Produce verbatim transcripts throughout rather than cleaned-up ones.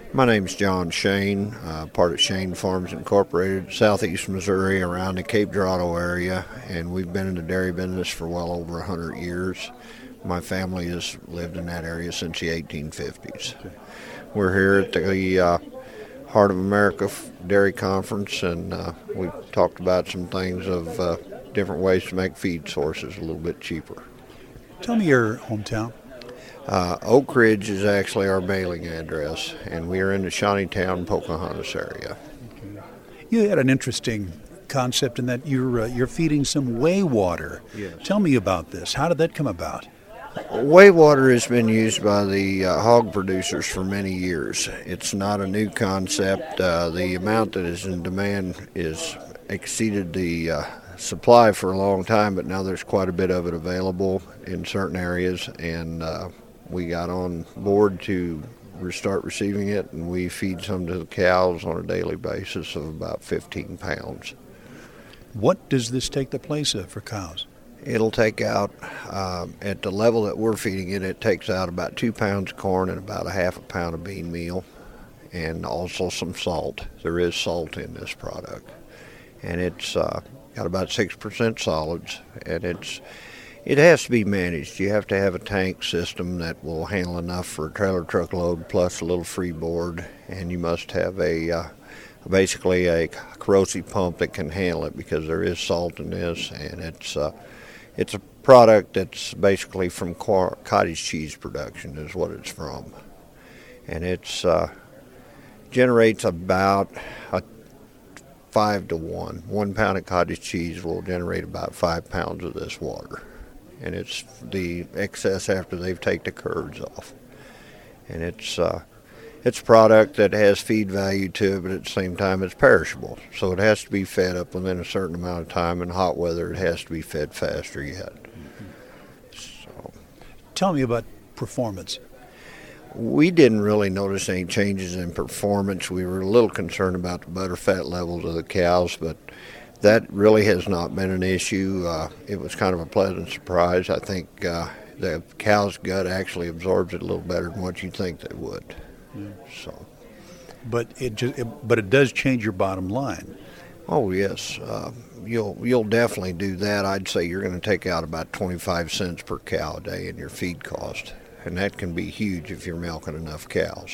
My name's John Shane, uh, part of Shane Farms Incorporated, southeast Missouri, around the Cape Girardeau area, and we've been in the dairy business for well over one hundred years. My family has lived in that area since the eighteen fifties. We're here at the uh, Heart of America Dairy Conference, and uh, we've talked about some things of uh, different ways to make feed sources a little bit cheaper. Tell me your hometown. Uh, Oak Ridge is actually our mailing address, and we are in the Shawneetown, Pocahontas area. You had an interesting concept in that you're uh, you're feeding some whey water. Yes. Tell me about this. How did that come about? Whey water has been used by the uh, hog producers for many years. It's not a new concept. Uh, the amount that is in demand is exceeded the uh, supply for a long time, but now there's quite a bit of it available in certain areas, and uh, we got on board to start receiving it, and we feed some to the cows on a daily basis of about fifteen pounds. What does this take the place of for cows? It'll take out, uh, at the level that we're feeding it, it takes out about two pounds of corn and about a half a pound of bean meal, and also some salt. There is salt in this product. And it's uh, got about six percent solids, and it's it has to be managed. You have to have a tank system that will handle enough for a trailer truck load plus a little freeboard, and you must have a uh, basically a corrosive pump that can handle it, because there is salt in this, and it's uh, it's a product that's basically from cottage cheese production is what it's from, and it's uh, generates about a five to one. One pound of cottage cheese will generate about five pounds of this water. And it's the excess after they've taken the curds off. And it's uh, it's a product that has feed value to it, but at the same time it's perishable. So it has to be fed up within a certain amount of time. In hot weather, it has to be fed faster yet. So, tell me about performance. We didn't really notice any changes in performance. We were a little concerned about the butterfat levels of the cows, but that really has not been an issue. Uh, it was kind of a pleasant surprise. I think uh, the cow's gut actually absorbs it a little better than what you'd think they would. Yeah. So, but it just it, but it does change your bottom line. Oh yes, uh, you'll you'll definitely do that. I'd say you're going to take out about twenty-five cents per cow a day in your feed cost, and that can be huge if you're milking enough cows.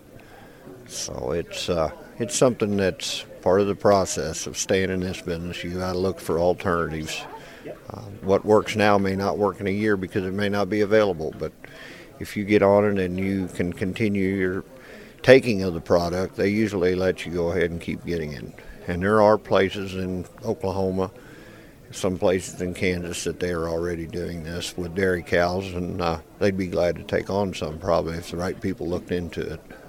So it's uh, it's something that's part of the process of staying in this business. You got to look for alternatives. Uh, what works now may not work in a year because it may not be available, but if you get on it and you can continue your taking of the product, they usually let you go ahead and keep getting it. And there are places in Oklahoma, some places in Kansas that they are already doing this with dairy cows, and uh, they'd be glad to take on some probably if the right people looked into it.